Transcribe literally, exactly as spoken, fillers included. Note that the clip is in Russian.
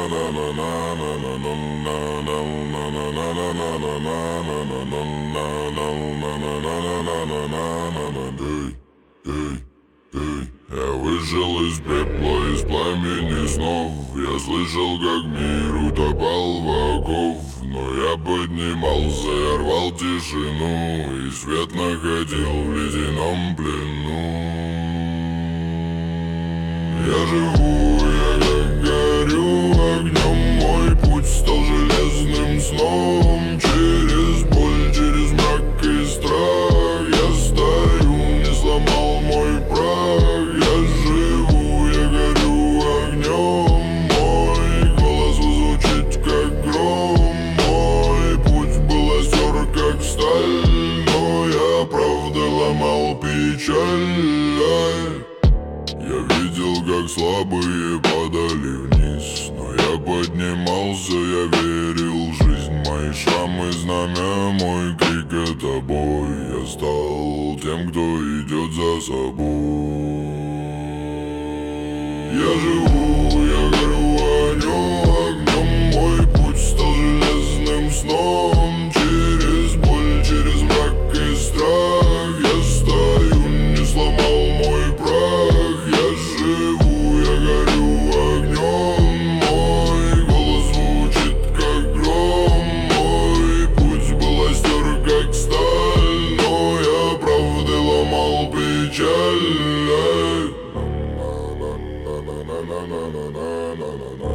Я вышел из пепла, из пламени снов. Я слышал, как мир утопал в оков. Но я поднимался, я рвал тишину, и свет находил в ледяном плену. Я живу, я как горю огнем. Мой путь стал железным сном. Через боль, через мрак и страх я стою, не сломал мой прах. Я живу, я горю огнем. Мой голос звучит как гром. Мой путь был остер как сталь, но я правда ломал печаль. Я видел, как слабые падали вниз, но я поднимался, я верил в жизнь. Мои шрамы, знамя, мой крик — это бой. Я стал тем, кто идет за собой. Я живу, я горю огнем, огнем. Мой путь стал железным сном. Через боль, через мрак и страх я стою, не сломал мой прах. Я живу, я горю огнем. Мой голос звучит как гром. Мой путь был остер как сталь, но я правда ломал печаль.